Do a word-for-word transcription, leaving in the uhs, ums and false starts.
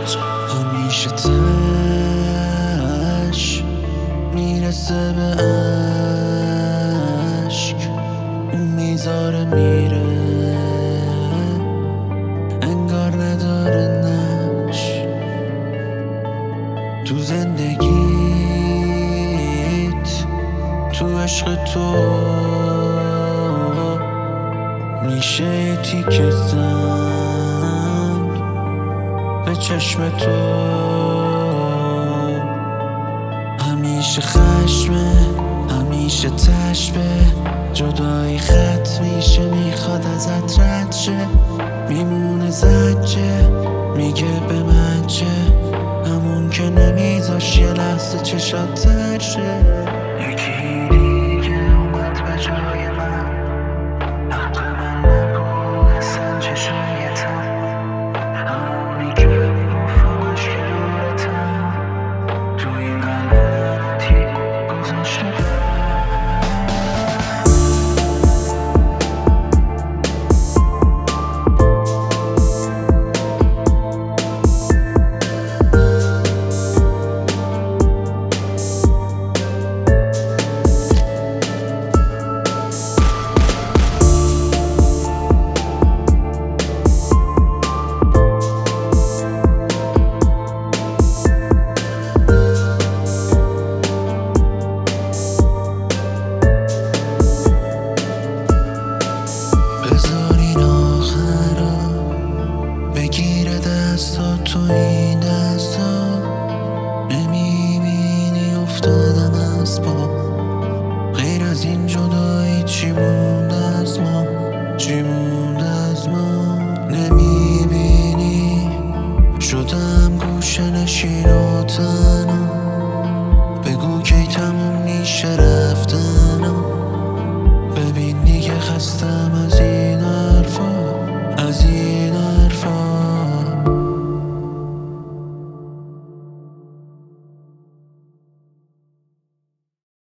همیشه تش میرسه به عشق، اون میذاره میره انگار نداره نش. تو زندگیت، تو عشق تو میشه یه تیکه سنگ به چشم تو. همیشه خشمه، همیشه تشبه، جدایی خط میشه میخواد ازت رد شه. میمونه زجه میگه به من چه، همون که نمیذاش یه لحظه چشات تر شه. یکی دیگه اومد به جای من، حق من نبود اصلا چشایتم، همونی که میگفتمش کنارتم، توی قلبتی گذاشته. بذارین آخرا بگیره دستا تو این دستا، نمیبینی افتادم از پا.